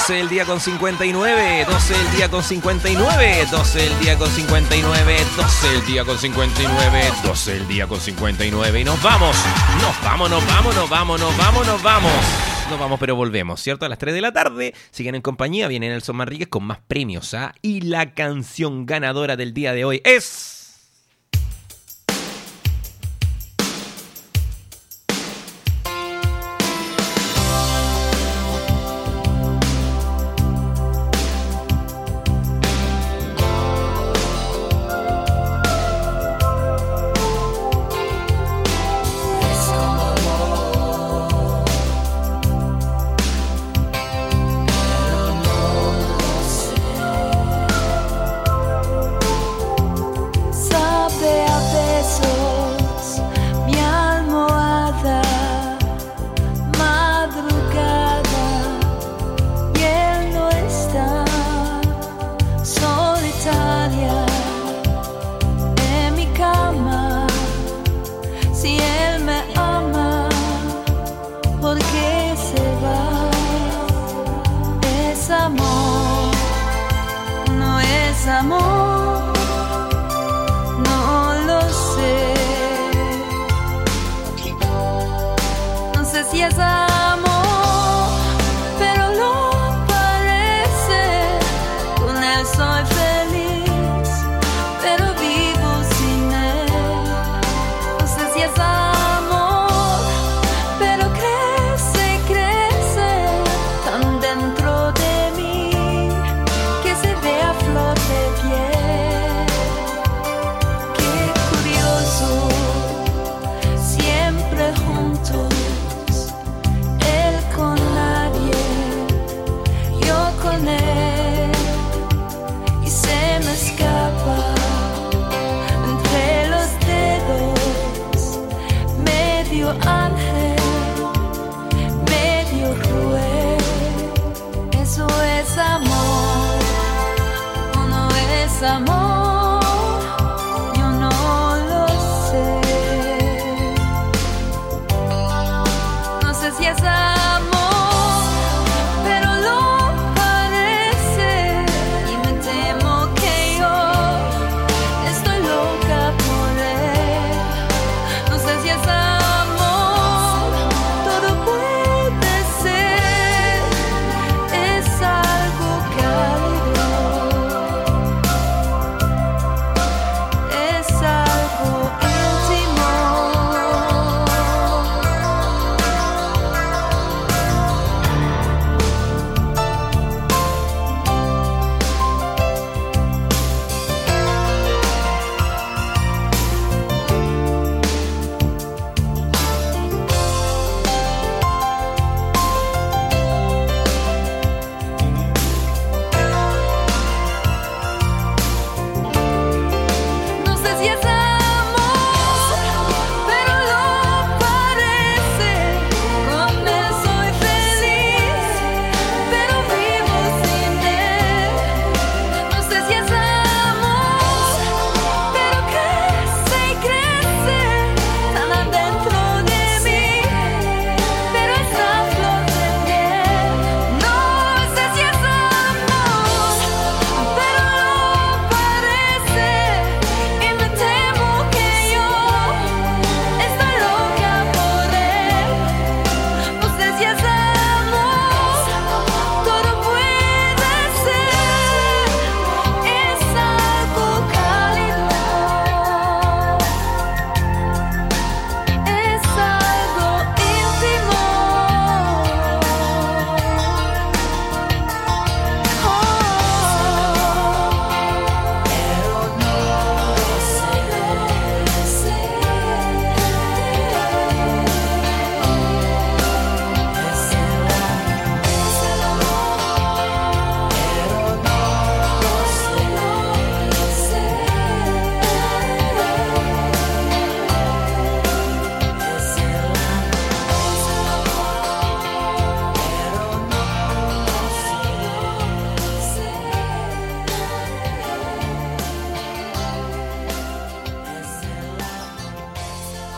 12 del día con 59, 12 del día con 59, 12 del día con 59, 12 del día con 59, 12 del día con 59 y nos vamos, nos vamos, pero volvemos, ¿cierto? A las 3 de la tarde, siguen en compañía, viene Nelson Manríquez con más premios, ¿ah? Y la canción ganadora del día de hoy es...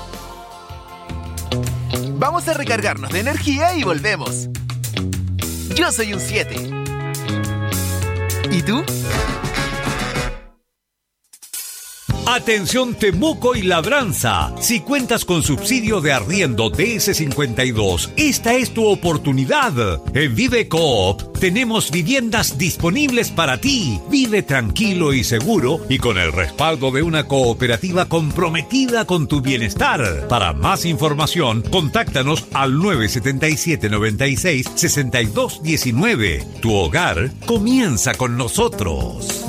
Vamos a recargarnos de energía y volvemos. Yo soy un 7. ¿Y tú? Atención Temuco y Labranza. Si cuentas con subsidio de arriendo DS52, esta es tu oportunidad. En Vive Coop tenemos viviendas disponibles para ti. Vive tranquilo y seguro y con el respaldo de una cooperativa comprometida con tu bienestar. Para más información, contáctanos al 977-96-6219. Tu hogar comienza con nosotros.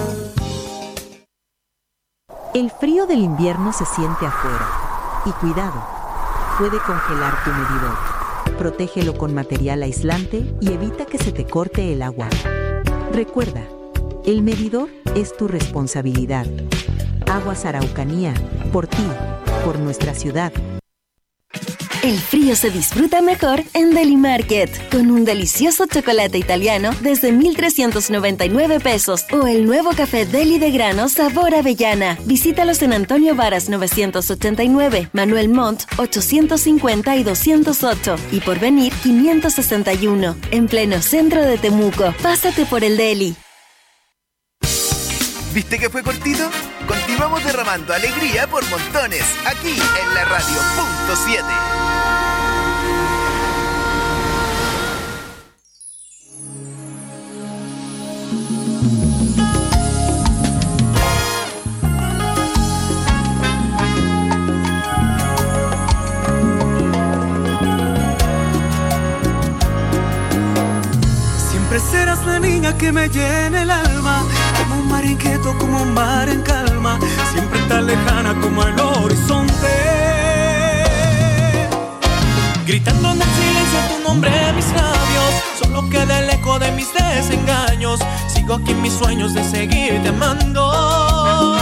El frío del invierno se siente afuera. Y cuidado, puede congelar tu medidor. Protégelo con material aislante y evita que se te corte el agua. Recuerda, el medidor es tu responsabilidad. Aguas Araucanía, por ti, por nuestra ciudad. El frío se disfruta mejor en Deli Market, con un delicioso chocolate italiano desde 1,399 pesos o el nuevo café Deli de grano sabor avellana. Visítalos en Antonio Varas 989, Manuel Montt 850 y 208 y Porvenir 561, en pleno centro de Temuco. Pásate por el Deli. ¿Viste que fue cortito? Continuamos derramando alegría por montones, aquí en la radio Punto 7. Siempre serás la niña que me llena el alma, como un mar inquieto, como un mar en calma, siempre tan lejana como el horizonte. Gritando en el silencio tu nombre en mis labios, solo queda el eco de mis desengaños. Sigo aquí en mis sueños de seguirte amando.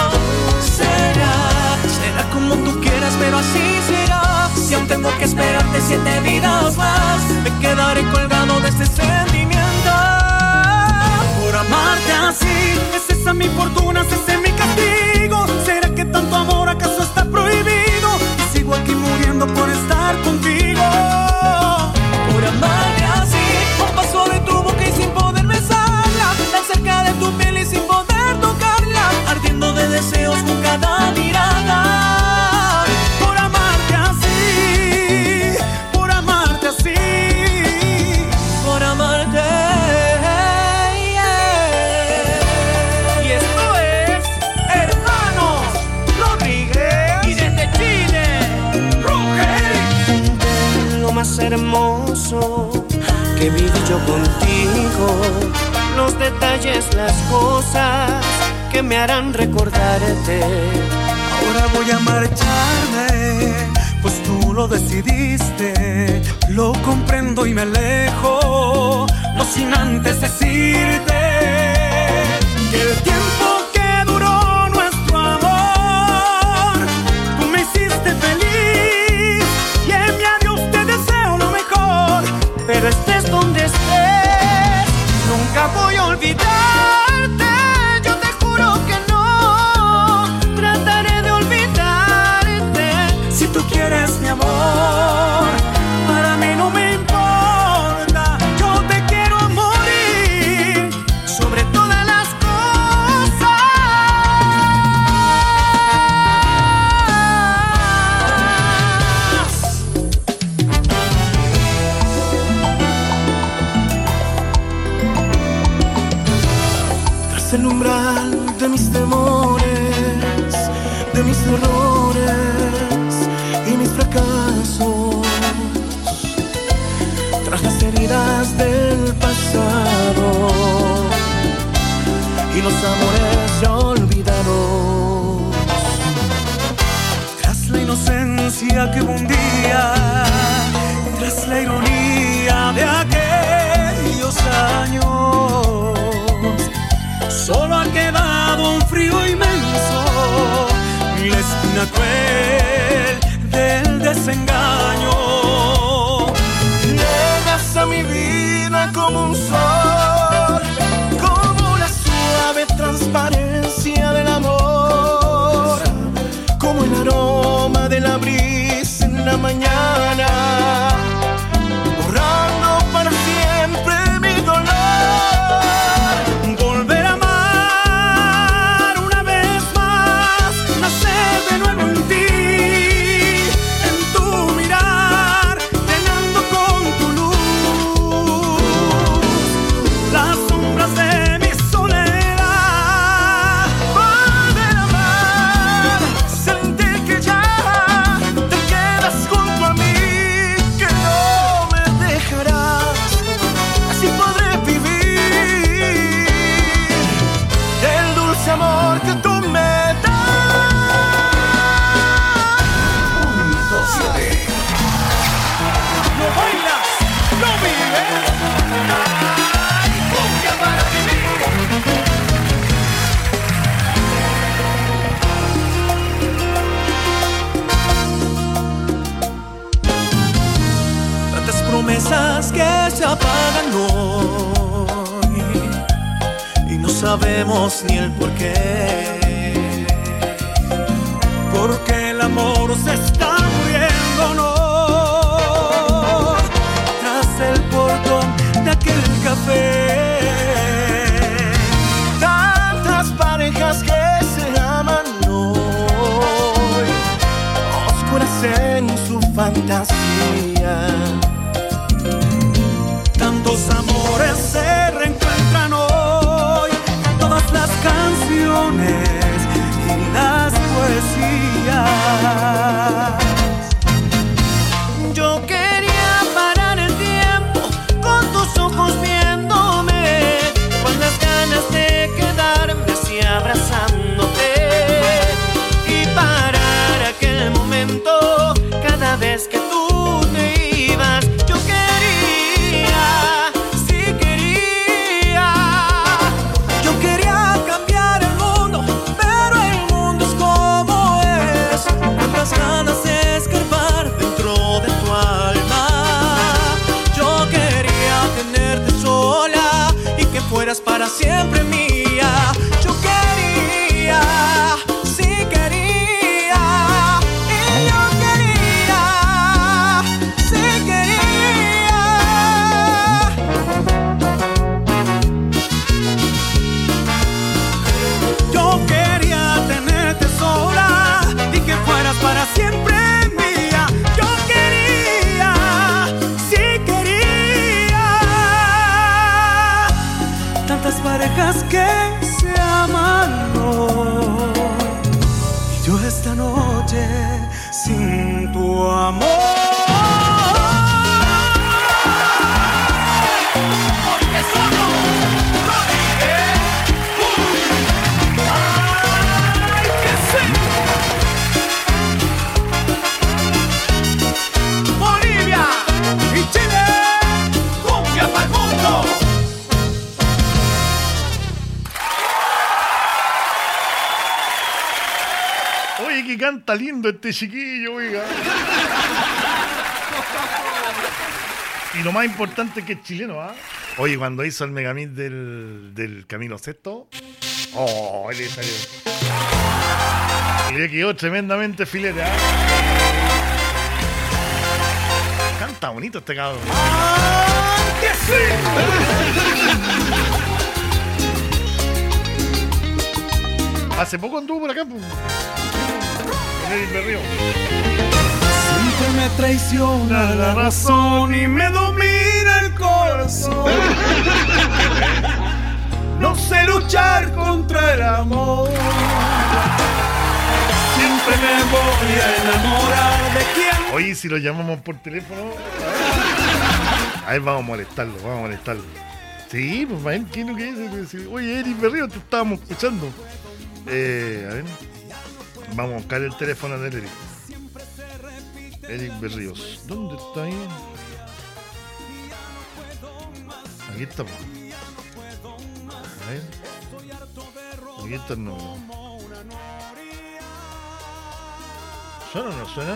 Será como tú quieras, pero así será. Si aún tengo que esperarte 7 vidas más, me quedaré colgado de este sentimiento. Por amarte así, ¿es esa mi fortuna, es ese mi castigo? ¿Será que tanto amor acaso está prohibido? Y sigo aquí muriendo por estar contigo. Por amarte así, a un paso de tu boca y sin poder besarla, tan cerca de tu piel y sin poder tocarla, ardiendo de deseos con cada mirada. Por amarte así, por amarte así, por amarte. Más hermoso que viví yo contigo, los detalles, las cosas que me harán recordarte. Ahora voy a marcharme, pues tú lo decidiste. Lo comprendo y me alejo, no sin antes decirte que el tiempo que duró nuestro amor, tú me hiciste feliz y en mi adiós te deseo lo mejor. Pero estés donde estés, nunca voy a olvidarte. Yo te juro que no trataré de olvidarte. Si tú quieres mi amor, para mí no me importa. Yo te quiero morir sobre todas las cosas. Tras el umbral de mis temores, de mis errores y mis fracasos, tras las heridas del pasado y los amores ya olvidados, tras la inocencia que hubo un día, tras la ironía de aquellos años, solo ha quedado un frío inmenso, la espina cruel del desengaño. Llegas a mi vida como un sol, como la suave transparencia del amor, como el aroma de la brisa en la mañana, borrando para siempre mi dolor. apagan hoy y no sabemos ni el porqué, porque el amor se está muriendo, no, tras el portón de aquel café. Tantas parejas que se aman hoy, oscuras en su fantasía. Tantos amores se reencuentran hoy en todas las canciones y las poesías. Yo quería parar el tiempo con tus ojos viéndome, con las ganas de quedarme así abrazándote y parar aquel momento cada vez que tú te ibas. Yo quería, sí quería, yo quería cambiar el mundo, pero el mundo es como es. Tantas ganas de escarbar dentro de tu alma. Yo quería tenerte sola y que fueras para siempre mía. Yo quería, sí quería, y yo quería, sí quería. Yo quería tenerte sola y que fueras para siempre mía. Yo quería, sí quería. Tantas parejas que se aman hoy y yo esta noche sin tu amor. Porque solo lo dije. Ay, que sí. Bolivia y Chile, cumbia para el mundo. Oye, que canta lindo este chiquillo, oiga. Y lo más importante es que es chileno, ¿ah? Oye, cuando hizo el Megamix del Camilo Sesto, oh, le salió. Y le quedó tremendamente filete, ¿ah? Canta bonito este cabrón. ¡Ay, que sí! Hace poco anduvo por acá, pues. Con Eric Berrío. Siempre me traiciona la razón y me domina el corazón. No sé luchar contra el amor. Siempre me voy a enamorar de quien. Oye, si lo llamamos por teléfono, ahí vamos a molestarlo, Sí, pues, man, ¿qué es lo que dice? Oye, Eric Berrío, te estábamos escuchando. A ver, vamos a buscar el teléfono de Eric. Eric Berríos. ¿Dónde está ahí? Aquí está. A ver. Aquí está el número. ¿Suena o no suena?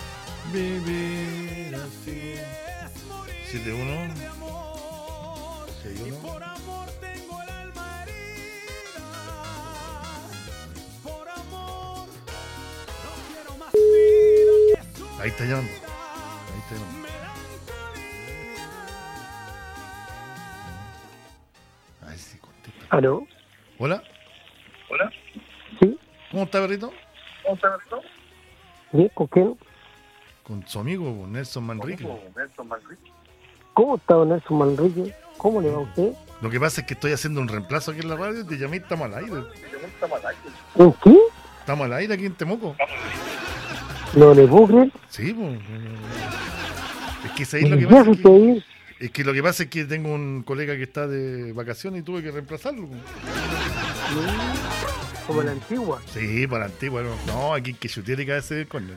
Vivir así. 71 61. Ahí está llamando. A ver si contesta. ¿Aló? ¿Hola? ¿Sí? ¿Cómo está, Berrito? ¿Bien? ¿Con quién? Con su amigo Nelson Manrique. ¿Cómo está don Nelson Manrique? ¿Cómo le va a usted? Lo que pasa es que estoy haciendo un reemplazo aquí en la radio y te llamé y estamos al aire. ¿En qué? Estamos al aire aquí en Temuco. ¿No le puedo creer? Sí, pues. Es que ¿sabéis lo que ¿Ya pasa? se usted ir? Es que lo que pasa es que tengo un colega que está de vacaciones y tuve que reemplazarlo. Po. Como la antigua. Sí, para la antigua. No, aquí hay que chutear y caerse del córner.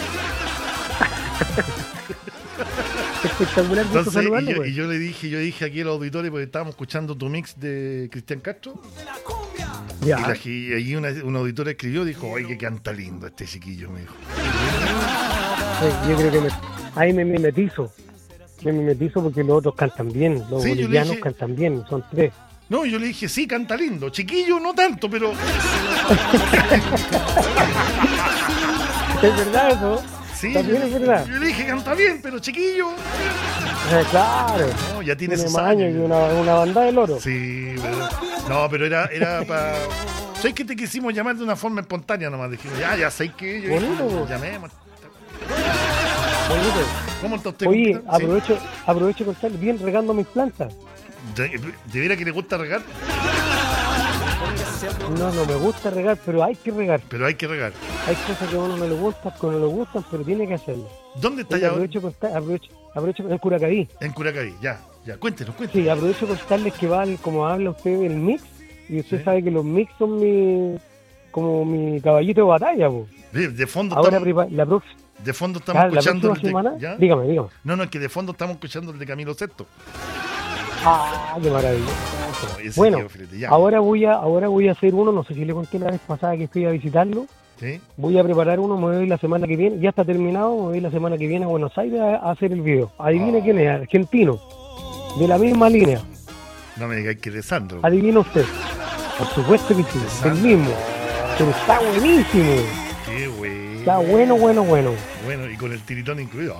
Espectacular. Entonces, y yo le dije aquí a los auditores, porque estábamos escuchando tu mix de Cristian Castro. Ya. Y allí un auditor escribió, dijo, oye, que canta lindo este chiquillo, me dijo. Yo creo que ahí me metizo. me mimetizo porque los otros cantan bien. Los Sí, yo le bolivianos dije- cantan bien, son 3. No, yo le dije, sí, canta lindo. Chiquillo, no tanto, pero... ¿Es verdad eso? Sí, También es verdad. Yo le dije, canta bien, pero chiquillo... Claro. No, ya tiene Tiene sus más años años. que una banda de loro. Sí, pero era para... ¿Sabes que te quisimos llamar de una forma espontánea nomás? Dijimos, ya sé que yo Bonito. llamemos. Bonito. ¿Cómo está usted? Oye, compadre? Sí. aprovecho de contarle, bien regando mis plantas. ¿De veras que le gusta regar? No me gusta regar, pero hay que regar. Pero hay que regar. Hay cosas que a uno no le gustan, pero tiene que hacerlo. ¿Dónde está Oye, ya ahora? aprovecho en Curacaví. En Curacaví, ya. Cuéntenos. Sí, aprovecho de contarles que como habla usted del mix, y usted Sí. sabe que los mix son como mi caballito de batalla, po. De fondo Ahora estamos, la próxima de fondo estamos escuchando próxima semana, ¿ya? dígame. No, es que de fondo estamos escuchando el de Camilo Sesto. Ah, qué maravilla. Ese Bueno, tío, fíjate, ya. ahora voy a hacer uno, no sé si le conté la vez pasada que fui a visitarlo. ¿Sí? Voy a preparar uno, me voy la semana que viene, ya está terminado, me voy la semana que viene a Buenos Aires a hacer el video. Adivine quién es, argentino, de la misma línea. No me digáis que es de Sandro. Adivina usted. Por supuesto que sí, el mismo. Pero está buenísimo. Qué güey. Está bueno. Bueno, y con el tiritón incluido.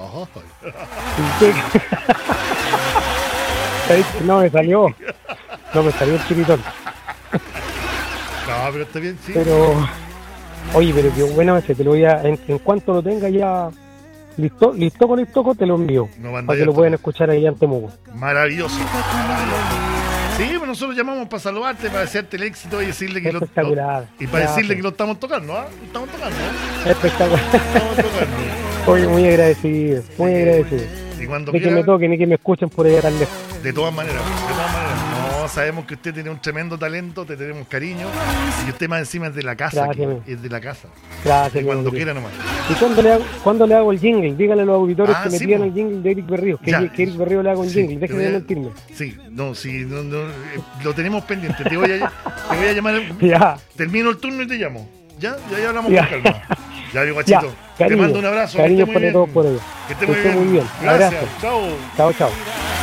No me salió el chiritón. No, pero está bien, sí. Pero, oye, pero qué bueno ese, te lo voy a, en cuanto lo tenga ya listo con el toco, te lo envío. No manda para ya que lo todo. puedan escuchar ahí en Temuco. Maravilloso. Sí, pues nosotros llamamos para saludarte, para desearte el éxito y decirle que Espectacular. y para Gracias. decirle que lo estamos tocando, ¿ah? Estamos tocando, ¿ah? Espectacular. Estamos tocando. Oye, muy agradecido. Y cuando De que me quiera, toquen y que me escuchen por allá tan lejos. de todas maneras. No, sabemos que usted tiene un tremendo talento, te tenemos cariño y usted más encima es de la casa. Gracias, aquí, es de la casa. Gracias. Y cuando mi quiera querido. nomás. ¿Y cuándo le hago el jingle? Dígale a los auditores Ah, que me sí, pidan po. el jingle de Eric Berrío. Que Ya. Eric Berrío le haga un Sí, jingle. te Déjeme voy de a- mentirme. Sí, lo tenemos pendiente. Te voy a llamar. Ya. Termino el turno y te llamo. ¿Ya? Ya hablamos Ya. con calma. Ya, mi guachito. Ya, te cariño, mando un abrazo. que cariño esté muy para bien. todos por allá. Que esté Que esté muy bien. Gracias. Abrazo. Chao. Chao.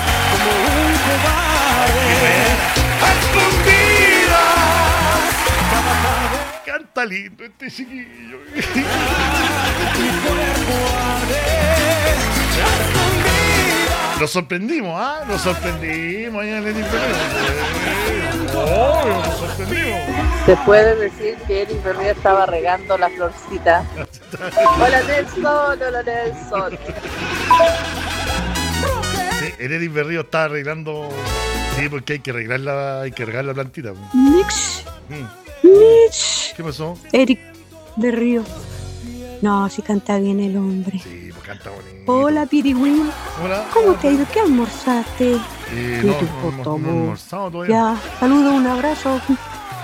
Canta lindo este chiquillo. Nos sorprendimos, ¿ah? Nos sorprendimos ahí en el nos sorprendimos. ¿Se puede decir que Eric Berrío estaba regando la florcita? Hola Nelson. Sí, el Eric Berrío está arreglando. Sí, porque hay que regar la plantita. Mix. Mm. ¿Qué pasó? Eric Berrío. No, si canta bien el hombre. Sí, pues canta bonito. Hola, Piriwin. Hola. ¿Cómo te ha ido? ¿Qué almorzaste? ¿Qué No te hemos importó, no mo? almorzado todavía. Ya, saludo, un abrazo. No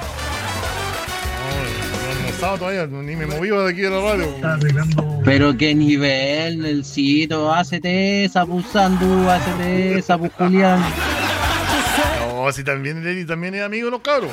he almorzado todavía, ni me moví de aquí de la radio. Pero qué nivel, Nelsito, hácete esa, pues Sandu, hácete esa, pues Julián. No, si también el Eric también es amigo de los cabros.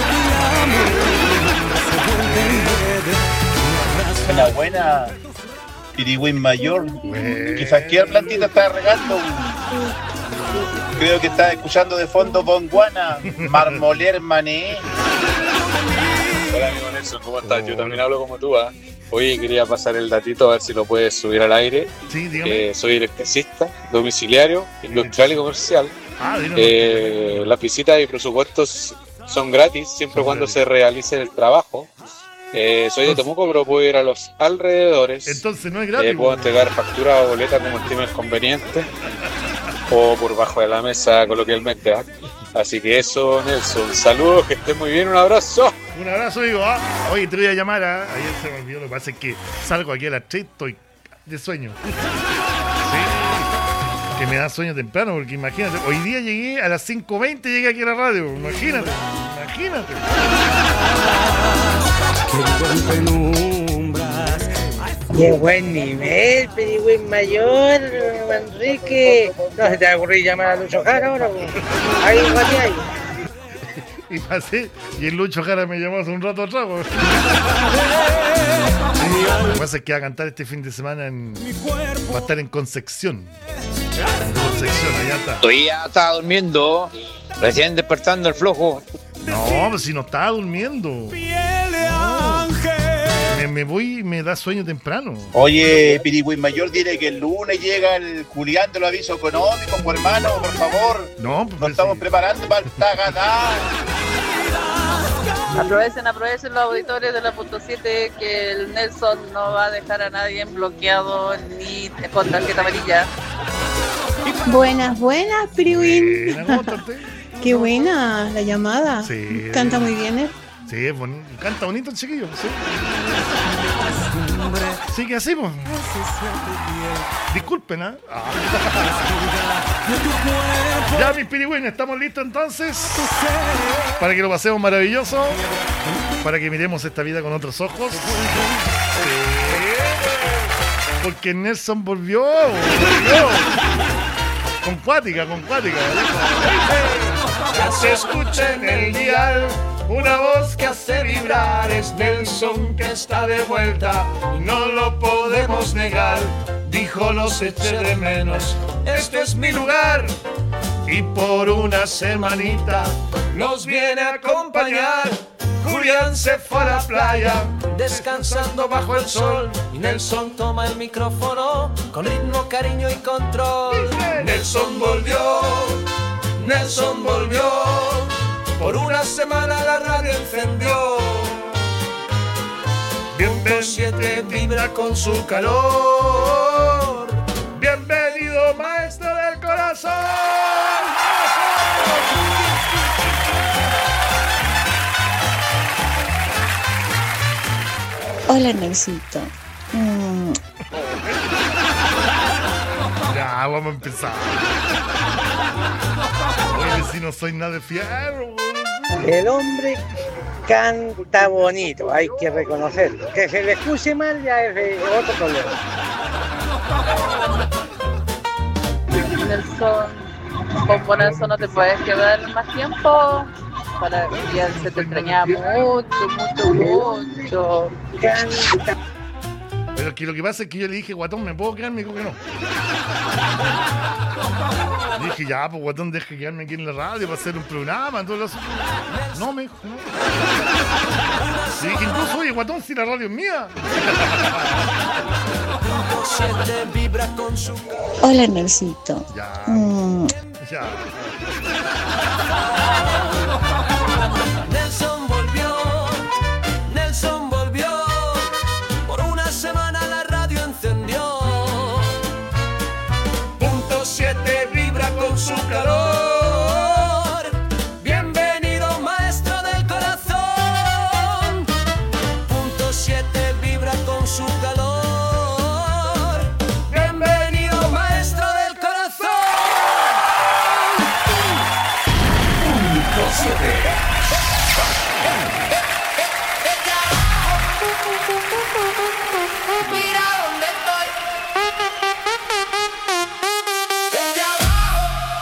Buena, Piriwin Mayor. Quizás que la plantita está regando. Creo que está escuchando de fondo Bonguana, Marmoler Mané. Hola amigo Nelson, ¿cómo estás? Yo también hablo como tú, ¿ah? Oye, quería pasar el datito a ver si lo puedes subir al aire. Sí, dígame. Soy electricista, domiciliario, industrial y comercial. Dígame. Las visitas y presupuestos son gratis siempre cuando se realice el trabajo. Soy de Temuco, pero puedo ir a los alrededores. Entonces no es gratis. Puedo entregar factura o boleta como estimes conveniente o por bajo de la mesa coloquialmente, ¿ah? Así que eso, Nelson. Saludos, que estés muy bien, un abrazo. Un abrazo, amigo. Oye, te voy a llamar. Ayer se me olvidó, lo que pasa es que salgo aquí a las 3, estoy de sueño. Sí, que me da sueño temprano, porque imagínate, hoy día llegué a las 5:20, llegué aquí a la radio. Imagínate. Qué buen nivel, Piriwin Mayor, Manrique. No se te va a ocurrir llamar a Lucho Jara ahora, pues. Ahí, ahí. Y pasé, y el Lucho Jara me llamó hace un rato atrás. Lo que pasa es que va a cantar este fin de semana va a estar en Concepción. Por sección, allá está. Todavía estaba durmiendo, recién despertando el flojo. No, pues si no estaba durmiendo. No. Me voy y me da sueño temprano. Oye, Pirigüín Mayor, dile que el lunes llega el Julián de los avisos económicos, pues, hermano, por favor. No, pues nos estamos preparando para el Tagadá. Aprovechen los auditores de la punto 7 que el Nelson no va a dejar a nadie bloqueado ni con tarjeta amarilla. Buenas, Pirigüín. Buena, Qué buena la llamada. Sí. Canta muy bien, ¿eh? Sí, es bonito. Canta bonito el chiquillo. Sí, sí que así, pues. Disculpen, ¿eh? Ya, mis pirigüines, estamos listos entonces para que lo pasemos maravilloso, para que miremos esta vida con otros ojos. Sí. Porque Nelson volvió. Con cuática. Ya se escucha en el dial una voz que hace vibrar, es Nelson que está de vuelta y no lo podemos negar. Dijo los eché de menos, este es mi lugar y por una semanita nos viene a acompañar. Julián se fue a la playa descansando bajo el sol y Nelson toma el micrófono con ritmo, cariño y control. Nelson volvió, por una semana la radio encendió. Bienvenido 7 vibra con su calor. Bienvenido maestro del corazón. Hola, Nelsito. Ya, vamos a empezar. Oye, si no soy nada de fierro. El hombre canta bonito, hay que reconocerlo. Que se le escuche mal ya es otro problema. Nelson, con Nelson no te puedes quedar más tiempo. Para que ya se te extrañaba mucho. Pero que lo que pasa es que yo le dije, guatón, ¿me puedo quedar? Me dijo que no. Le dije, ya, pues guatón, deja quedarme aquí en la radio para hacer un programa. Entonces, no, me dijo, no. Le dije, incluso, oye, guatón, si la radio es mía. Hola, Nelsito. Ya. Ya. Nelson volvió, por una semana la radio encendió. Punto 7 vibra con su calor. Bienvenido maestro del corazón. Punto 7 vibra con su calor. Bienvenido maestro del corazón. Punto 7. Mira dónde estoy. Desde abajo.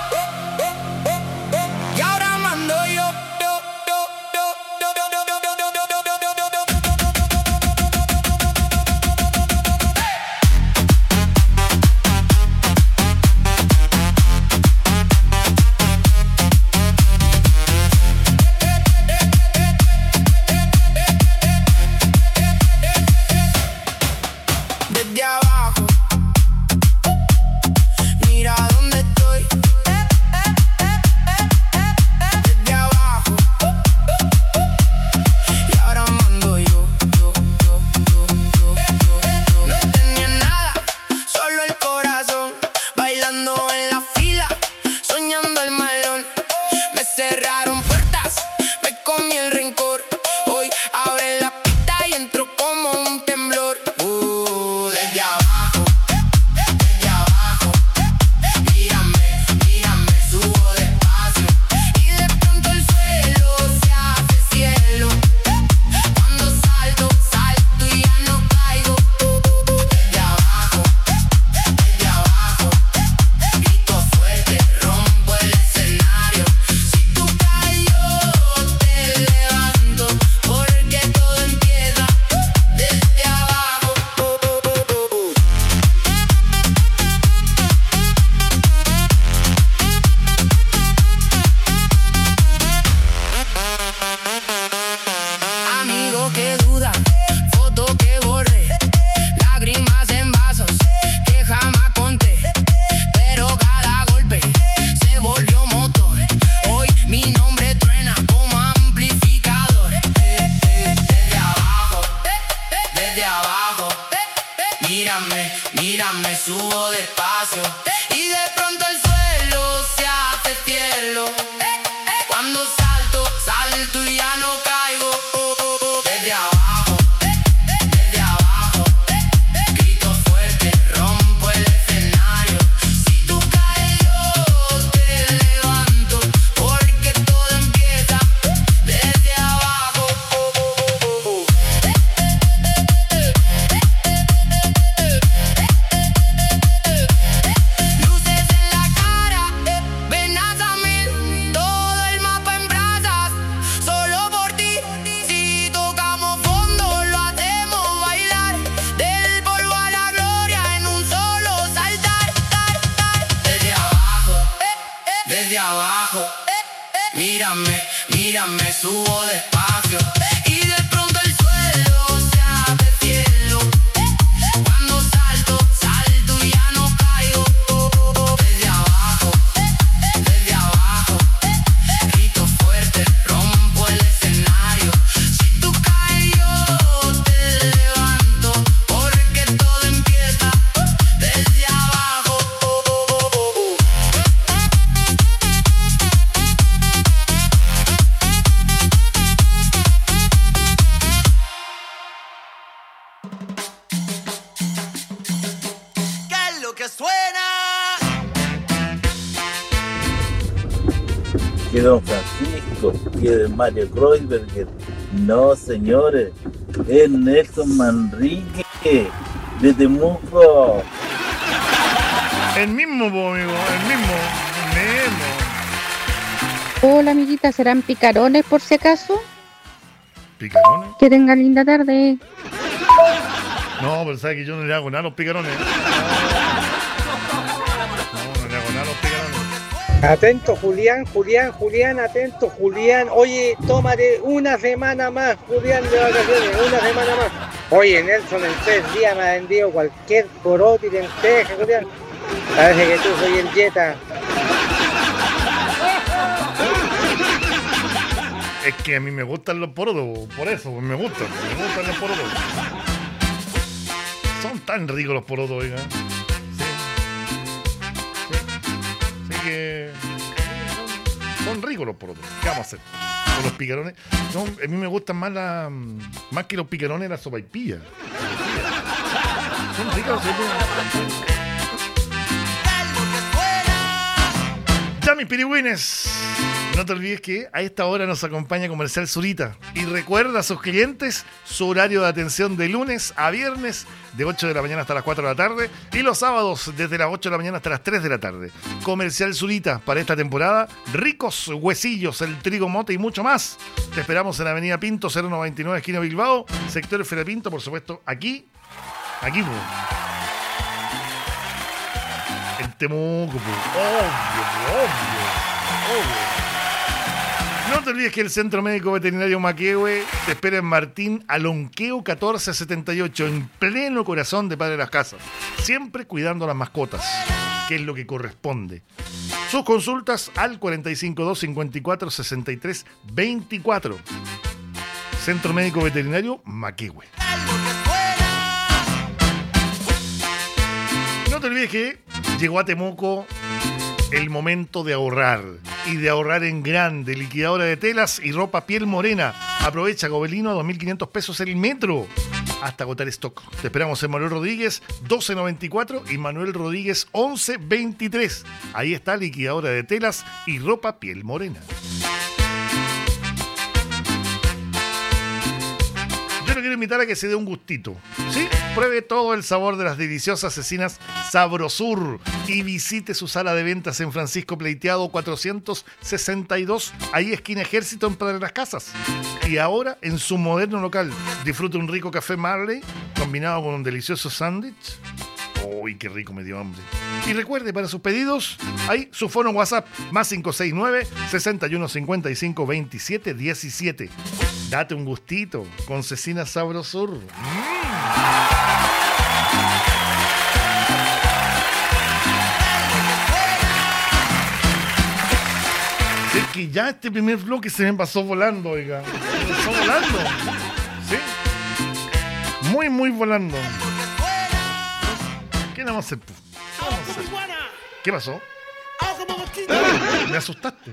Y ahora mando yo. despacio y de pronto el suelo se hace cielo. Cuando salto y ya no caigo. Desde abajo, grito fuerte, rompo el escenario. Si tú caes yo te levanto, porque todo empieza desde abajo. Luces en la cara, venas a mil, todo el mapa en brasas, solo por ti. Si tocamos fondo lo hacemos bailar, del polvo a la gloria en un solo saltar. Desde abajo, mírame, subo despacio y de pronto el suelo se hace cielo. Cuando salto y ya no caigo. Desde abajo, grito fuerte, rompo el escenario. Si tú caes yo te levanto, porque todo empieza desde abajo. ¿Qué es lo que suena? Que don Francisco, que de Mario Kreuzberger. No, señores, es Nelson Manrique, de Temuco. El mismo, po, amigo, el mismo. Hola, amiguita, ¿serán picarones por si acaso? ¿Picarones? Que tengan linda tarde. No, pero sabes que yo no le hago nada a los picarones. No le hago nada a los picarones. Atento, Julián, atento, Julián. Oye, tómate una semana más, Julián, de vacaciones, una semana más. Oye, Nelson, en 3 días me ha vendido cualquier poroto y lenteja, Julián. Parece que tú soy el Jetta. Es que a mí me gustan los porotos, por eso, me gustan los porotos. Son tan ricos los porotos, oiga. Sí que son ricos los porotos. ¿Qué vamos a hacer? Con los picarones. No, a mí me gustan más que los picarones las sopaipillas. Son ricos los sopaipillas. Ya, mis pirigüines, no te olvides que a esta hora nos acompaña Comercial Zurita. Y recuerda a sus clientes su horario de atención de lunes a viernes, de 8 de la mañana hasta las 4 de la tarde, y los sábados desde las 8 de la mañana hasta las 3 de la tarde. Comercial Zurita, para esta temporada, ricos huesillos, el trigo mote y mucho más. Te esperamos en Avenida Pinto, 099, esquina Bilbao, sector Ferapinto, por supuesto, aquí, pues. En Temuco, pues. Obvio. No te olvides que el Centro Médico Veterinario Maquehue te espera en Martín Alonqueo 1478, en pleno corazón de Padre Las Casas. Siempre cuidando a las mascotas, que es lo que corresponde. Sus consultas al 452 54 63 24. Centro Médico Veterinario Maquehue. No te olvides que llegó a Temuco el momento de ahorrar, y de ahorrar en grande. Liquidadora de telas y ropa piel morena. Aprovecha Gobelino a 2.500 pesos el metro hasta agotar stock. Te esperamos en Manuel Rodríguez 1294 y Manuel Rodríguez 1123. Ahí está, liquidadora de telas y ropa piel morena. Yo le quiero invitar a que se dé un gustito, ¿sí? Pruebe todo el sabor de las deliciosas cecinas Sabrosur y visite su sala de ventas en Francisco Pleiteado 462, ahí esquina Ejército en Padre Las Casas. Y ahora en su moderno local, disfrute un rico café Marley combinado con un delicioso sándwich. ¡Uy, qué rico, me dio hambre! Y recuerde, para sus pedidos, hay su fono WhatsApp, más 569 61 55 27 17. Date un gustito con cecinas Sabrosur. Es que ya este primer bloque se me pasó volando, oiga. Se me pasó volando. ¿Sí? Muy volando. ¿Qué le vamos a hacer? pasa? ¿Qué pasó? Me asustaste.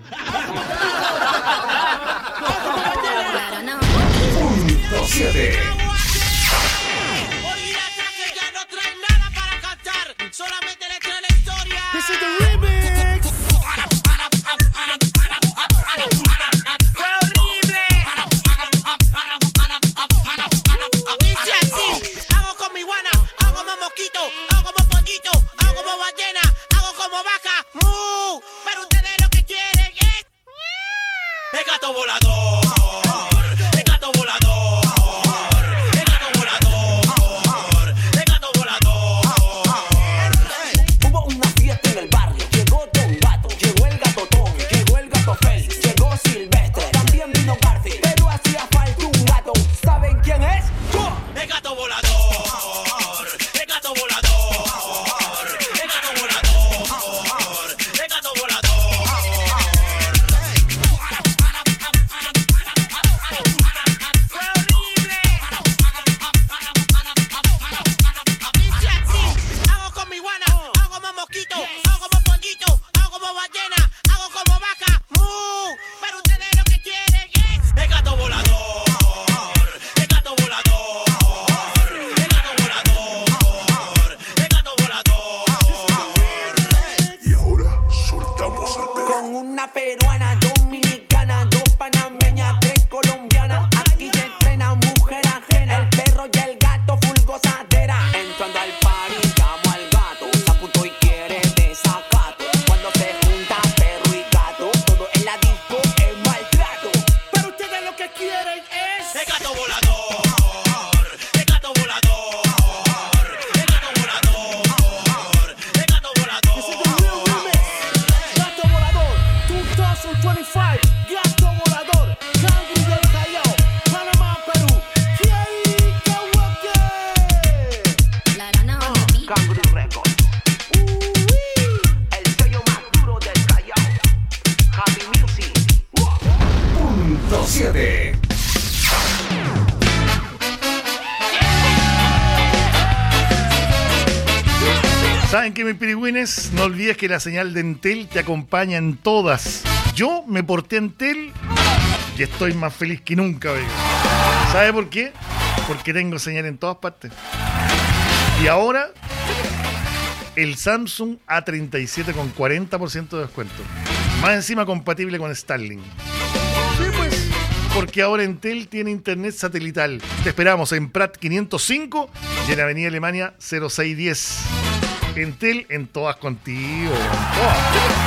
Punto 7. Solamente le trae la historia. This is the remix. Fue horrible. Dice así. Hago con mi guana, hago como mosquito, hago como pollito, hago como ballena, hago como vaca. Pero ustedes lo que quieren es el gato volador. El gato volador. El gato volador. El gato volador. Hubo una fiesta en el barrio, llegó Don Gato, llegó el gatotón, llegó el gato Félix, llegó Silvestre, también vino Garfield, pero hacía falta un gato. ¿Saben quién es? ¡Yo! El gato volador. El gato volador. El gato volador. El gato volador. Fue horrible. Dice así. Hago con mi guana, hago como mosquito, hago como pollito, hago como ballena, hago como vaca. Pero ustedes lo que quieren es el gato volador. El gato volador. El gato volador. El gato volador. Y ahora soltamos al perro. Con una peruana, dominicana, dos panameñas, tres colombianas. Aquí se entrena mujer ajena. El perro y el gato full gozadera. Entrando al party, llamo al gato. Se apuntó y quiere desacato. Cuando se junta perro y gato, todo en la disco es maltrato. Pero ustedes lo que quieren es el gato volador. El gato volador. El gato volador. El gato volador. This is the real remix. Gato volador 2025. Gato volador. Cangri del Callao. Panamá, Perú. Cangri Records. El sello más duro del Callao. Happy Music. Punto 7. ¿Saben qué, mis pirigüines? No olvides que la señal de Entel te acompaña en todas. Yo me porté a Entel y estoy más feliz que nunca, oiga. ¿Sabe por qué? Porque tengo señal en todas partes. Y ahora, el Samsung A37 con 40% de descuento. Más encima compatible con Starlink. Sí, pues, porque ahora Entel tiene internet satelital. Te esperamos en Prat 505 y en Avenida Alemania 0610. Entel en todas contigo. En todas.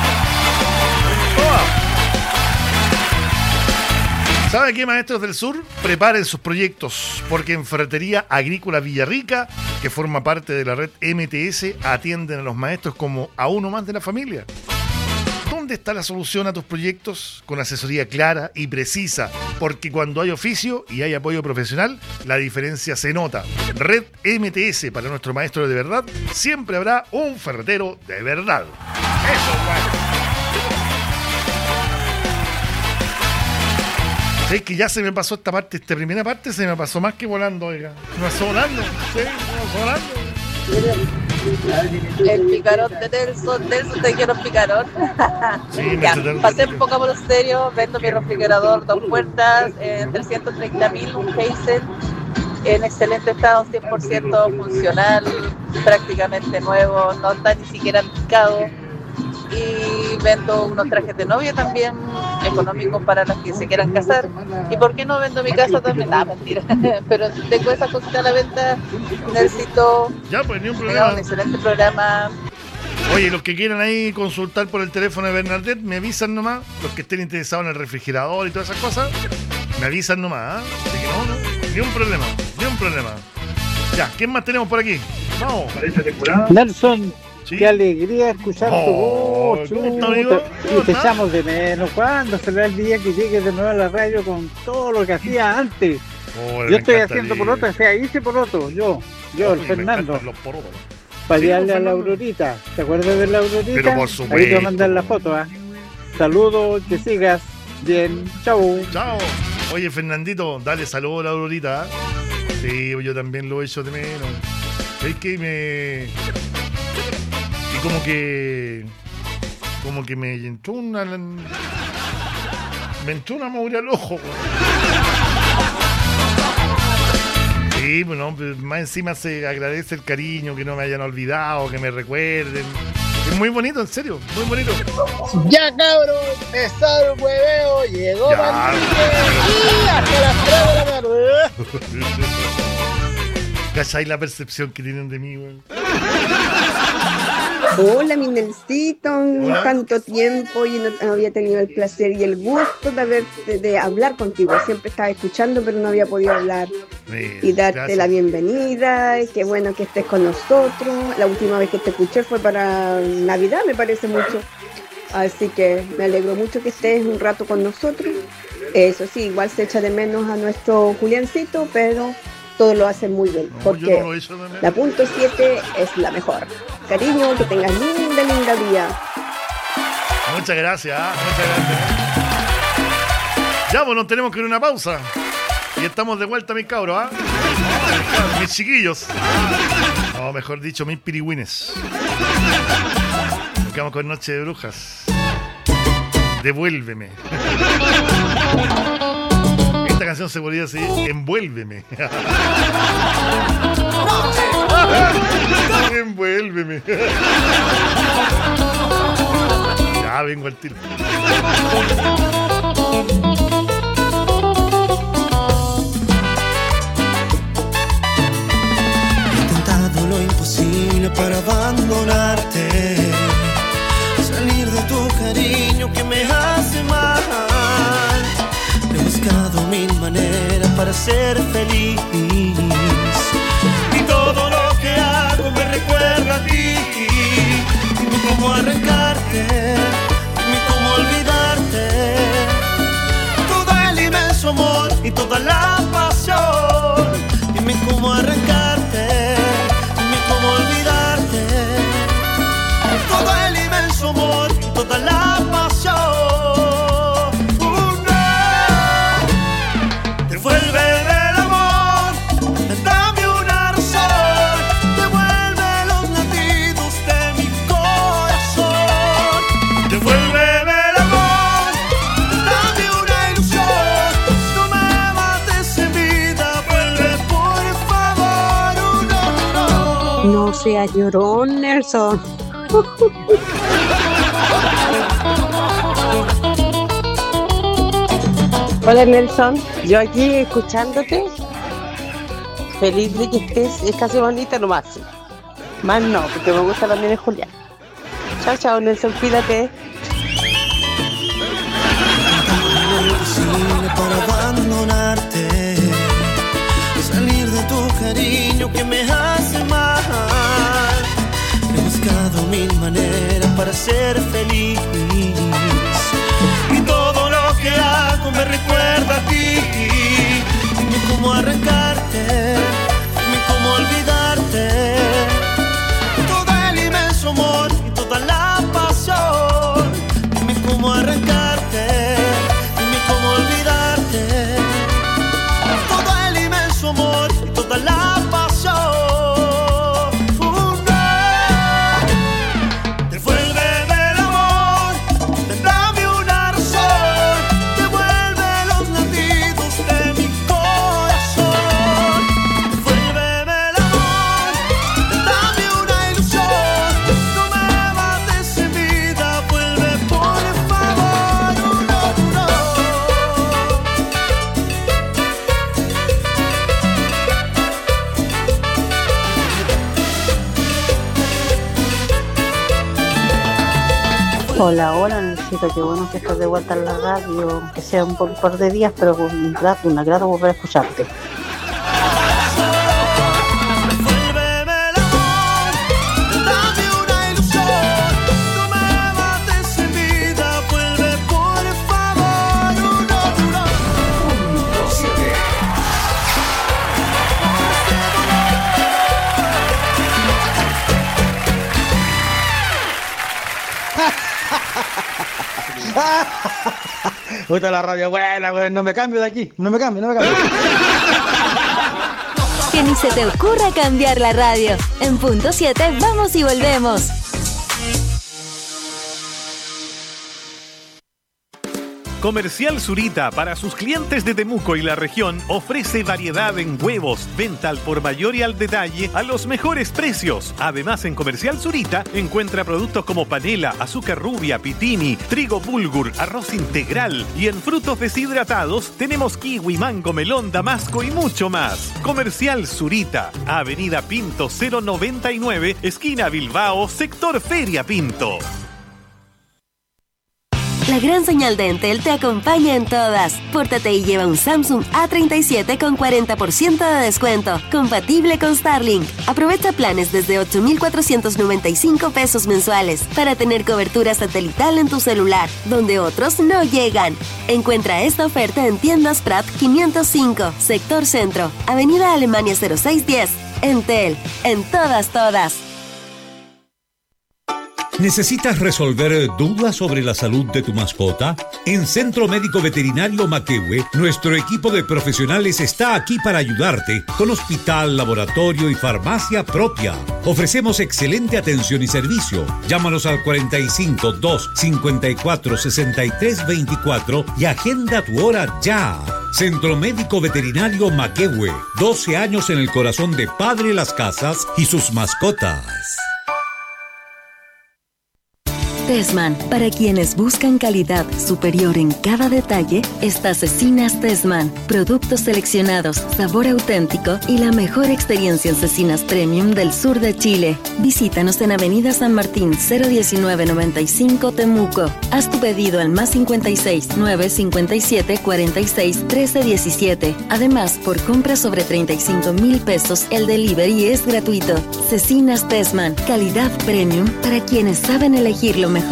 ¿Sabe qué, maestros del sur? Preparen sus proyectos, porque en Ferretería Agrícola Villarrica, que forma parte de la red MTS, atienden a los maestros como a uno más de la familia. ¿Dónde está la solución a tus proyectos? Con asesoría clara y precisa, porque cuando hay oficio y hay apoyo profesional, la diferencia se nota. Red MTS, para nuestro maestro de verdad, siempre habrá un ferretero de verdad. Eso, bueno. ¿Sabes que ya se me pasó esta parte? Esta primera parte se me pasó más que volando, oiga. Se me pasó volando, sí, se me pasó volando. El picarón de Nelson. Nelson, te quiero picarón. Sí, Ya, pasé un poco por serio. Vendo mi refrigerador 2 puertas en 330.000, un Heisen en excelente estado, 100% funcional, prácticamente nuevo, no está ni siquiera picado. Y vendo unos trajes de novia también, económicos para las que se quieran casar. ¿Y por qué no vendo mi casa también? Mentira. Pero tengo esa cosita a la venta. Necesito ya, pues, ni un problema. Un excelente programa. Oye, los que quieran ahí consultar por el teléfono de Bernadette, me avisan nomás. Los que estén interesados en el refrigerador y todas esas cosas, me avisan nomás. Así que no, ni un problema, ni un problema. Ya, ¿quién más tenemos por aquí? Vamos. Nelson. ¿Sí? Qué alegría escuchar tu voz, chuta. Y te echamos de menos. ¿Cuándo será el día que llegues de nuevo a la radio con todo lo que hacía antes? Yo estoy haciendo porotos, o sea, hice porotos, yo, el Fernando. Para darle a la Aurorita. ¿Te acuerdas de la Aurorita? Pero por supuesto. Ahí te voy a mandar la foto, ¿eh? Saludos, que sigas bien. Chau. Chao. Oye, Fernandito, dale saludos a la Aurorita. Sí, yo también lo he hecho de menos. Es que Y como que me entró una mugre al ojo. Sí, bueno, más encima se agradece el cariño, que no me hayan olvidado, que me recuerden. Es muy bonito, en serio, muy bonito. Ya, cabrón, está el hueveo, llegó Manrique y hasta las 3 de la tarde. ¿Cachai la percepción que tienen de mí, güey? Hola, mi Nelsito, tanto tiempo y no había tenido el placer y el gusto de hablar contigo. Siempre estaba escuchando, pero no había podido hablar. Y darte gracias. La bienvenida, qué bueno que estés con nosotros. La última vez que te escuché fue para Navidad, me parece mucho. Así que me alegro mucho que estés un rato con nosotros. Eso sí, igual se echa de menos a nuestro Juliancito, pero todo lo hacen muy bien, porque la punto 7 es la mejor. Cariño, que tengas linda día. Muchas gracias, muchas gracias. Ya, bueno, tenemos que ir a una pausa. Y estamos de vuelta, mis cabros, ¿ah? Mis chiquillos. No, mejor dicho, mis pirigüines. Nos quedamos con Noche de Brujas. Devuélveme. Esta canción se podría decir Envuélveme. Envuélveme. Ya vengo al tiro. He intentado lo imposible para abandonarte, salir de tu cariño que me hace mal. He buscado mil maneras para ser feliz y todo lo que hago me recuerda a ti. Dime cómo arrancarte, dime cómo olvidarte. Todo el inmenso amor y toda la pasión. Dime cómo arrancarte, dime cómo olvidarte. Todo el inmenso amor y toda la pasión. No seas llorón, Nelson. Hola, Nelson. Yo aquí escuchándote. Feliz de que estés. Es casi bonita nomás. Más no, porque me gusta también el Julián. Chao, chao, Nelson. Cuídate. Para abandonarte, salir de tu cariño que me hace mal. He buscado mil maneras para ser feliz y todo lo que hago me recuerda a ti. Dime cómo arrancarte, dime cómo olvidarte. Todo el inmenso amor y toda la pasión. Dime cómo arrancarte, dime cómo olvidarte. Todo el inmenso amor y toda la pasión. Devuélveme el amor, dame una razón. Devuelve los latidos de mi corazón. Devuélveme el amor, dame una ilusión. No me mates en vida, vuelve por favor. Hola, hola, necesito que bueno que estés de vuelta en la radio, que sea un par de días, pero con un agrado volver a escucharte. Puta la radio buena, güey. No me cambio de aquí. No me cambio. Que ni se te ocurra cambiar la radio. En punto 7 vamos y volvemos. Comercial Zurita, para sus clientes de Temuco y la región, ofrece variedad en huevos, venta al por mayor y al detalle a los mejores precios. Además, en Comercial Zurita encuentra productos como panela, azúcar rubia, pitini, trigo bulgur, arroz integral, y en frutos deshidratados tenemos kiwi, mango, melón, damasco y mucho más. Comercial Zurita, Avenida Pinto 099, esquina Bilbao, sector Feria Pinto. La gran señal de Entel te acompaña en todas. Pórtate y lleva un Samsung A37 con 40% de descuento, compatible con Starlink. Aprovecha planes desde 8,495 pesos mensuales para tener cobertura satelital en tu celular, donde otros no llegan. Encuentra esta oferta en Tiendas Prat 505, Sector Centro, Avenida Alemania 0610. Entel, en todas. ¿Necesitas resolver dudas sobre la salud de tu mascota? En Centro Médico Veterinario Maquehue, nuestro equipo de profesionales está aquí para ayudarte, con hospital, laboratorio y farmacia propia. Ofrecemos excelente atención y servicio. Llámanos al 45 2 54 63 24 y agenda tu hora ya. Centro Médico Veterinario Maquehue, 12 años en el corazón de Padre Las Casas y sus mascotas. Tessman, para quienes buscan calidad superior en cada detalle, está Cecinas Tessman. Productos seleccionados, sabor auténtico y la mejor experiencia en cecinas premium del sur de Chile. Visítanos en Avenida San Martín 01995 Temuco. Haz tu pedido al +56 957 46 13 17. Además, por compra sobre 35,000 pesos, el delivery es gratuito. Cecinas Tessman, calidad premium para quienes saben elegir lo mejor.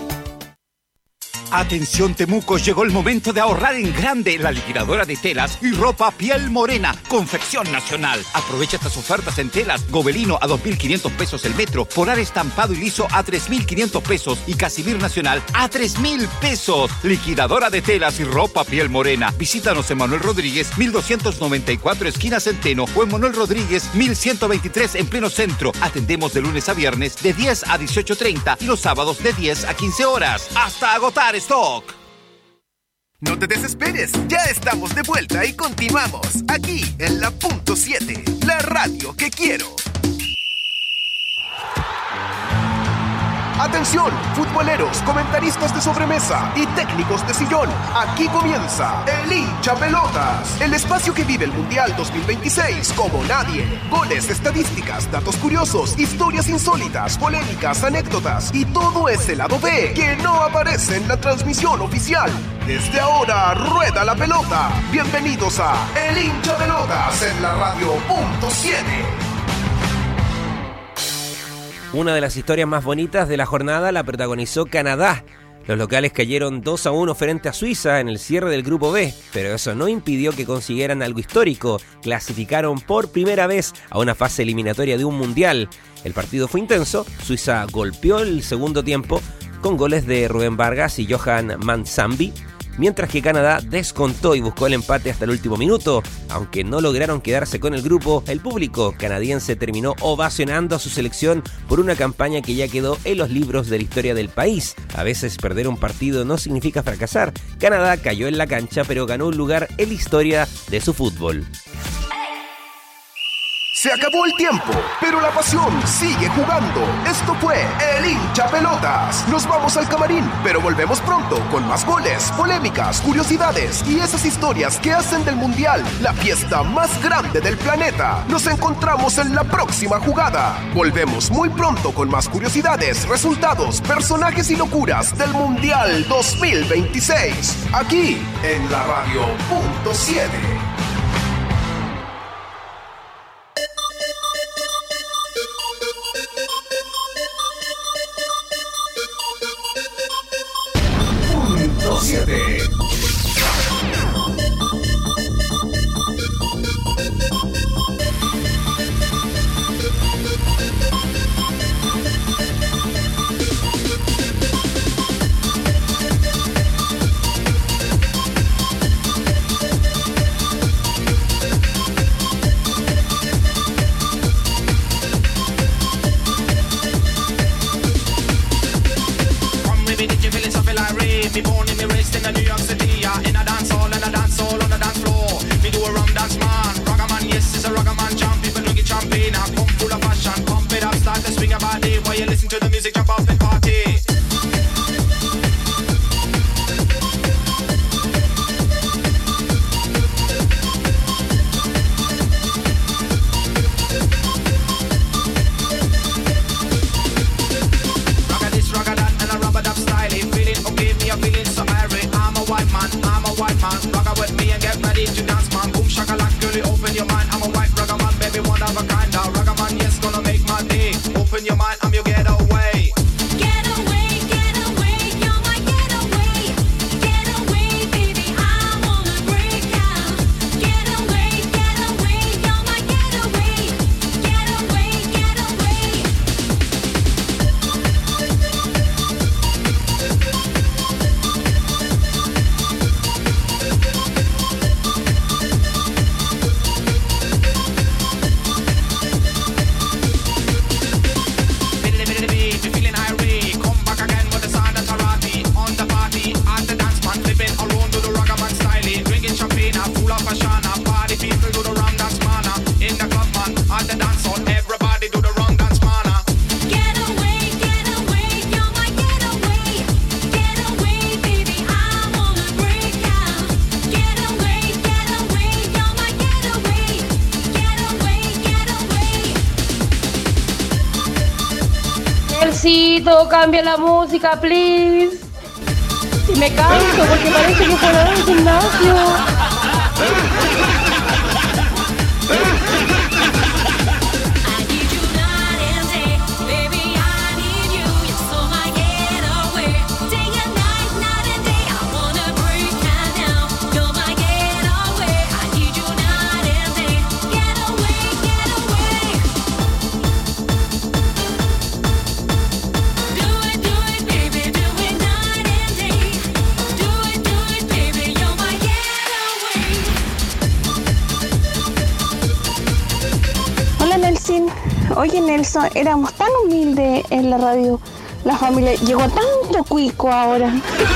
Atención Temuco, llegó el momento de ahorrar en grande. La liquidadora de telas y ropa Piel Morena, confección nacional. Aprovecha estas ofertas en telas. Gobelino a 2.500 pesos el metro. Polar estampado y liso a 3.500 pesos. Y Casimir Nacional a 3.000 pesos. Liquidadora de telas y ropa Piel Morena. Visítanos en Manuel Rodríguez, 1294 esquina Centeno, o en Manuel Rodríguez, 1123 en pleno centro. Atendemos de lunes a viernes de 10 a 18:30 y los sábados de 10 a 15 horas. Hasta agotar stock. No te desesperes, ya estamos de vuelta y continuamos aquí en la Punto 7, la radio que quiero. Atención, futboleros, comentaristas de sobremesa y técnicos de sillón. Aquí comienza El Hincha Pelotas, el espacio que vive el Mundial 2026 como nadie. Goles, estadísticas, datos curiosos, historias insólitas, polémicas, anécdotas y todo ese lado B que no aparece en la transmisión oficial. Desde ahora, rueda la pelota. Bienvenidos a El Hincha Pelotas en la radio Punto 7. Una de las historias más bonitas de la jornada la protagonizó Canadá. Los locales cayeron 2-1 frente a Suiza en el cierre del Grupo B, pero eso no impidió que consiguieran algo histórico. Clasificaron por primera vez a una fase eliminatoria de un mundial. El partido fue intenso, Suiza golpeó el segundo tiempo con goles de Rubén Vargas y Johan Mansambi, mientras que Canadá descontó y buscó el empate hasta el último minuto. Aunque no lograron quedarse con el grupo, el público canadiense terminó ovacionando a su selección por una campaña que ya quedó en los libros de la historia del país. A veces perder un partido no significa fracasar. Canadá cayó en la cancha, pero ganó un lugar en la historia de su fútbol. Se acabó el tiempo, pero la pasión sigue jugando. Esto fue El Hincha Pelotas. Nos vamos al camarín, pero volvemos pronto con más goles, polémicas, curiosidades y esas historias que hacen del Mundial la fiesta más grande del planeta. Nos encontramos en la próxima jugada. Volvemos muy pronto con más curiosidades, resultados, personajes y locuras del Mundial 2026. Aquí en la radio Punto 7. Punto 7. dance man, boom shakalak, girl, open your mind. I'm a white ragga man, baby, one of a kind. A ragga man, yes, gonna make my day. Open your mind, I'm your getaway. Cambia la música, please. Y me canso porque parece que fuera del gimnasio. Oye, Nelson, éramos tan humildes en la radio. La familia llegó tanto cuico ahora.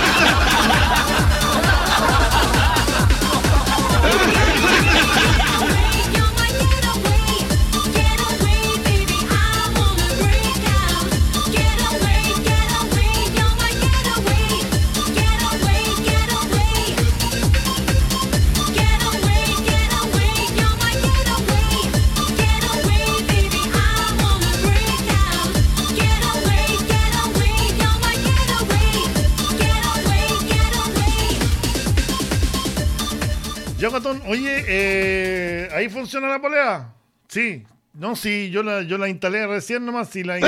Oye, ¿ahí funciona la polea? Sí. No, sí, yo la instalé recién nomás. Sí, la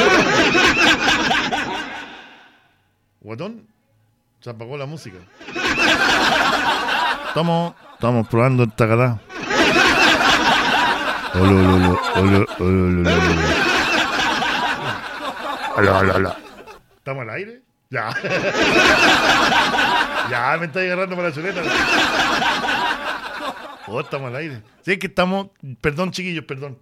Guatón, se apagó la música. Estamos probando el tacatá. Hola. ¿Estamos al aire? Ya. Ya, me está agarrando para la chuleta. Oh, estamos al aire. Sí, que estamos... Perdón, chiquillos, perdón.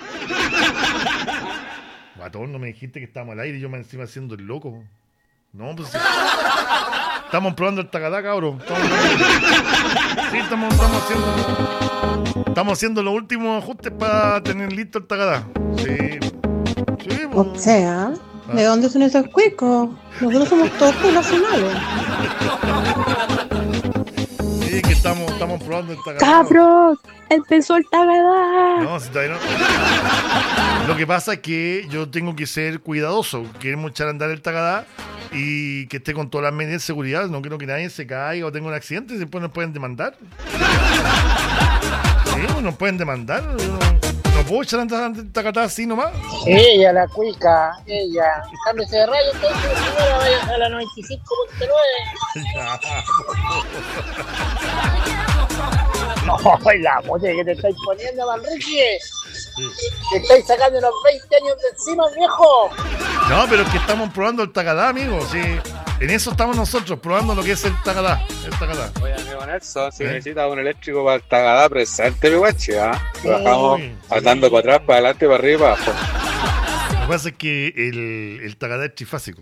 Guatón, no me dijiste que estábamos al aire y yo me encima haciendo el loco. No, pues... Estamos probando el tacatá, cabrón. Sí, estamos haciendo los últimos ajustes para tener listo el tacatá. Sí, o sea, ¿de dónde son esos cuicos? Nosotros somos todos poblacionales. Sí, que estamos probando el tacatá. ¡Cabros! ¡Empezó el tacatá! No, si todavía no. Lo que pasa es que yo tengo que ser cuidadoso. Queremos echar a andar el tacatá y que esté con todas las medidas de seguridad. No quiero que nadie se caiga o tenga un accidente y después nos pueden demandar. Sí, nos pueden demandar. No puedo echar a andar el tacatá así nomás. Ella, la cuica, ella. Cámbiese de radio, entonces, señora, vaya a la 95.9. No, la mocha que te estáis poniendo, Manrique. Te estáis sacando unos 20 años de encima, viejo. No, pero es que estamos probando el tacatá, amigo. Sí, en eso estamos nosotros, probando lo que es el tacatá. Oye, amigo Nelson, si necesitas un eléctrico para el tacatá, presente, mi guachi, ¿ah? Trabajamos andando para atrás, para adelante, para arriba, para abajo. Lo que pasa es que el tacatá es trifásico.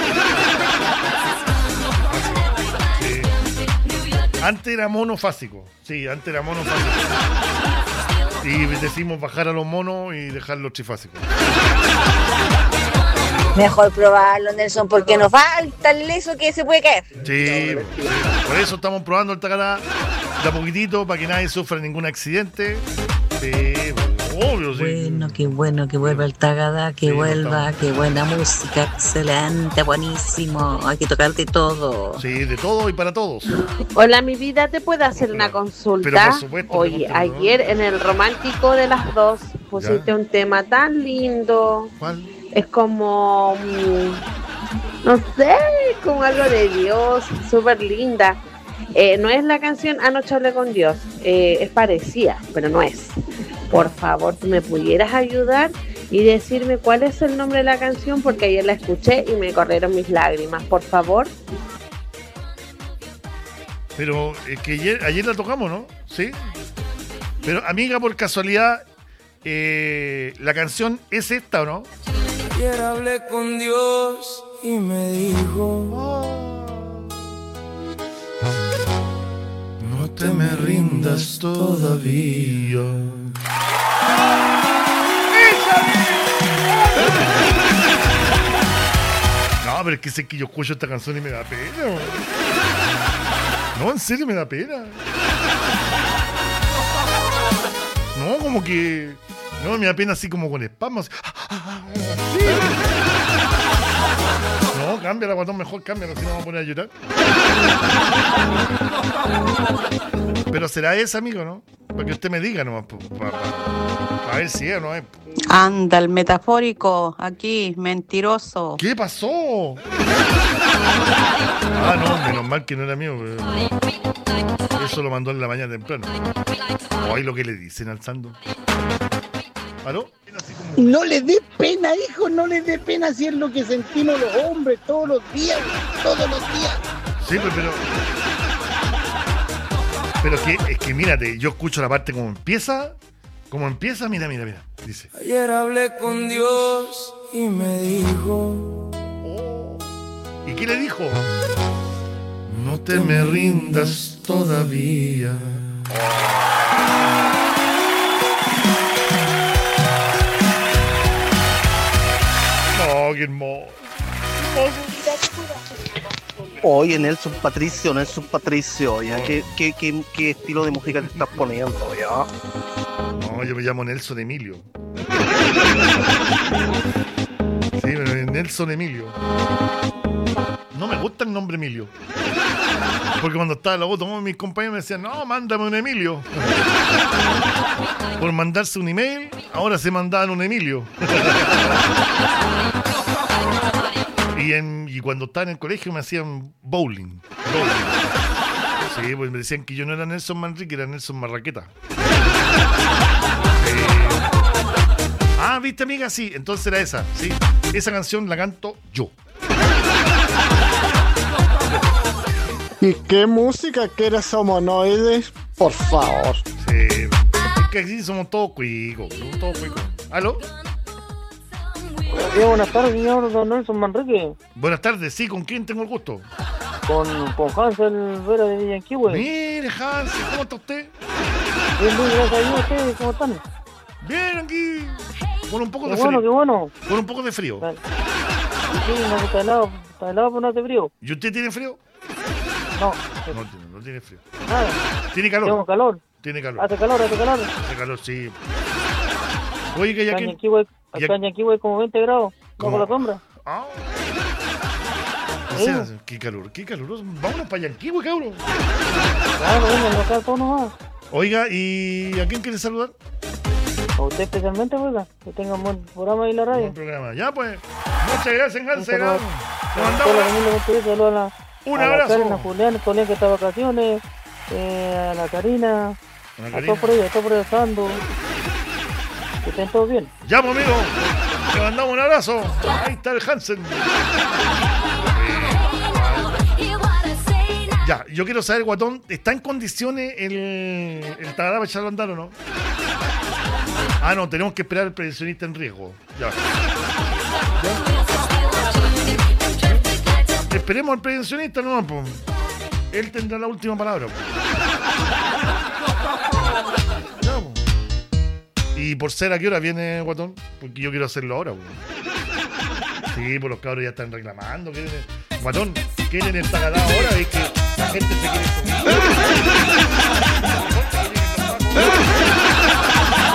Antes era monofásico. Sí, antes era monofásico. Y decimos bajar a los monos y dejarlos trifásicos. Mejor probarlo, Nelson, porque nos falta el leso que se puede caer. Sí, por eso estamos probando el tacatá de a poquitito, para que nadie sufra ningún accidente. Sí, obvio, sí. Bueno que vuelva el Tagadá, que Sí, vuelva, qué buena música, excelente, buenísimo. Hay que tocar de todo. Sí, de todo y para todos. Hola, mi vida, ¿te puedo hacer una consulta? Pero por supuesto, Oye, pregúntame, ¿no? ayer en el romántico de las dos pusiste un tema tan lindo. ¿Cuál? Es como, no sé, como algo de Dios, súper linda. No es la canción Anoche hablé con Dios, es parecida, pero no es. Por favor, ¿tú me pudieras ayudar y decirme cuál es el nombre de la canción? Porque ayer la escuché y me corrieron mis lágrimas, por favor. Pero es que ayer la tocamos, ¿no? Sí. Pero, amiga, por casualidad, la canción es esta, ¿o no? Ayer hablé con Dios y me dijo: no te me rindas todavía. No, pero es que sé que yo escucho esta canción y me da pena. No, en serio me da pena. No, como que... No, me da pena así como con espasmos. No, cámbiala, guatón, mejor cámbiala, si no vamos a poner a llorar. Pero será esa, amigo, ¿no? Para que usted me diga nomás, para ver si es o no es. Anda, el metafórico, aquí, mentiroso. ¿Qué pasó? Ah, no, menos mal que no era mío. Eso lo mandó en la mañana temprano. Hoy lo que le dicen al Sando. ¿Aló? No le dé pena, hijo, no le dé pena si es lo que sentimos los hombres todos los días. Sí, pero es que mírate, yo escucho la parte como empieza, mira, dice. Ayer hablé con Dios y me dijo: ¿y qué le dijo? no te me rindas todavía. No, qué hermoso. Oye, Nelson Patricio, ya, ¿qué estilo de música te estás poniendo, ya? No, yo me llamo Nelson Emilio. Sí, pero Nelson Emilio. No me gusta el nombre Emilio. Porque cuando estaba en la voz, mis compañeros me decían, no, mándame un Emilio. Por mandarse un email, ahora se mandaban un Emilio. Y cuando estaba en el colegio me hacían bowling. Sí, pues me decían que yo no era Nelson Manrique, era Nelson Marraqueta. Ah, ¿viste, amiga? Sí, entonces era esa, sí. Esa canción la canto yo. ¿Y qué música quieres, Homonoides? Por favor. Sí, es que aquí somos todos cuicos. ¿Aló? Buenas tardes, señor Don Nelson Manrique. Buenas tardes, sí, ¿con quién tengo el gusto? Con Hansel Vera de Villanquihue. Mire, Hansel, ¿cómo está usted? Bien, gracias a Dios. ¿Ustedes cómo están? Bien, aquí. Con un poco de frío. Qué bueno. Con un poco de frío. Sí, no, está helado, pero no hace frío. ¿Y usted tiene frío? No tiene frío. Nada. ¿Tiene calor? Tengo calor. Tiene calor. Hace calor. Hace calor, sí. Oye, que ya que... Acá en Yanquihue como 20 grados, bajo la sombra. Ah. O sea, qué caluroso. Vámonos para Yanquihue, cabrón. Claro, venga, acá todo nomás. Oiga, ¿y a quién quiere saludar? A usted especialmente, oiga, que tenga un buen programa ahí en la radio. Buen programa. Ya, pues. Muchas gracias, Hansel. Le mandamos un abrazo. A Julián que está de vacaciones, a la Karina, a todos por ahí, Sando. Que estén todos bien. Ya, pues, amigo. Le mandamos un abrazo. Ahí está el Hansen. Ya, yo quiero saber, guatón, ¿está en condiciones el Tagadá para echarlo a andar o no? Ah, no, tenemos que esperar al prevencionista en riesgo. Ya. Esperemos al prevencionista, no, pues. Él tendrá la última palabra. Ya, pues. Y por ser, ¿a qué hora viene, guatón? Porque yo quiero hacerlo ahora, pues. Sí, pues los cabros ya están reclamando. Guatón, quieren el Tagadá ahora, es que la gente se quiere comer.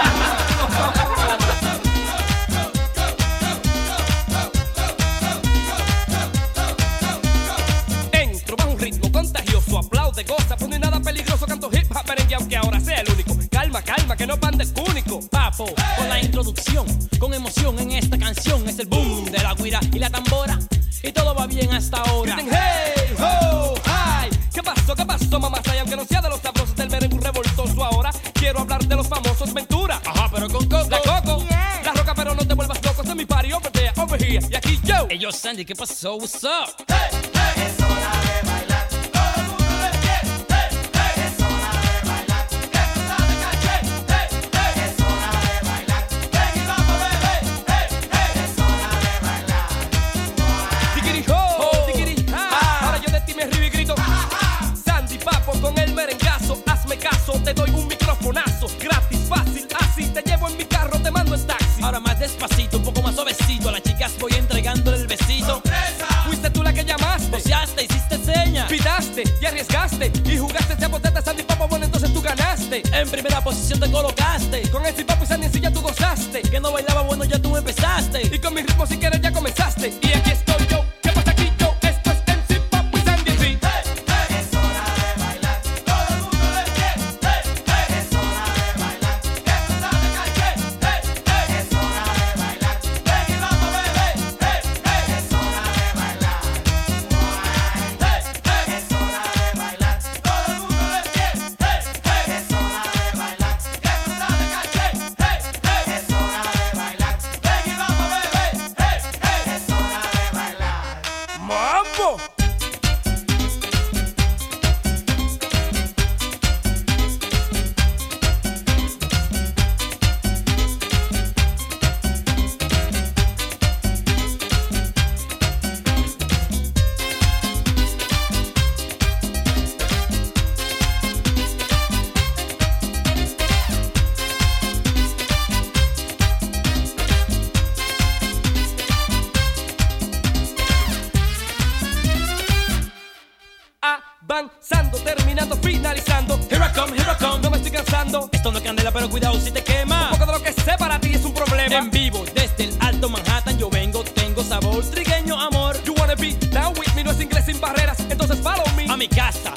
producción, con emoción en esta canción. Es el boom de la guira y la tambora, y todo va bien hasta ahora. Griten hey, ho, hi. ¿Qué pasó, mamá? Y aunque no sea de los sabrosos del merengue revoltoso, ahora quiero hablar de los famosos Ventura. Ajá, pero con Coco. La Coco, yeah. La Roca, pero no te vuelvas loco. Es mi party, over there, over here. Y aquí yo. Hey, yo, Sandy, ¿qué pasó? What's up? Hey, hey, es hora de bailar. Todo el mundo de pie. Hey, hey, es hora de bailar. Que tú sabes caché. Hey, hey, es hora de bailar. Ven y vamos, bebé. Hey, hey, es hora de bailar. Tiquiri ho, tiquiri ha. Ahora yo de ti me río y grito. Sandy Papo con el merengazo. Hazme caso, te doy un microfonazo. Gratis, fácil, así. Te llevo en mi carro, te mando en taxi. Ahora más despacito, un poco más suavecito. A las chicas voy entregándole el besito. ¡Sorpresa! Fuiste tú la que llamaste. Boceaste, hiciste señas. Pitaste y arriesgaste. Y jugaste ese botete, Sandy Papo, bueno, entonces tú ganaste. En primera posición te colocaste. Con el Papo y Sandy en sí ya tú gozaste. Que no bailaba, bueno, ya tú empezaste. Y con mi ritmo si quieres ya comenzaste. Y aquí estoy yo. ¿Qué pasa aquí yo? Esto es MC Papo y Sandy en sí. Hey, hey, es hora de bailar. Todo el mundo de pie. Hey, hey, es hora de bailar. Que tú sabes caché. Hey, hey, es hora de bailar. Ven y vamos, bebé. Hey, hey, es hora de bailar. Hey, hey, es hora de bailar. Todo el mundo de pie. Hey, hey, es hora de bailar. Que tú sabes caché. Hey, hey, es hora de bailar. Ven y vamos, bebé. Hey, hey, es hora de bailar. ¡Mambo! Avanzando, terminando, finalizando. Here I come. No me estoy cansando. Esto no es candela, pero cuidado si te quema. Un poco de lo que sé para ti es un problema. En vivo, desde el Alto Manhattan yo vengo, tengo sabor trigueño, amor. You wanna be down with me, no es inglés sin barreras, entonces follow me. A mi casa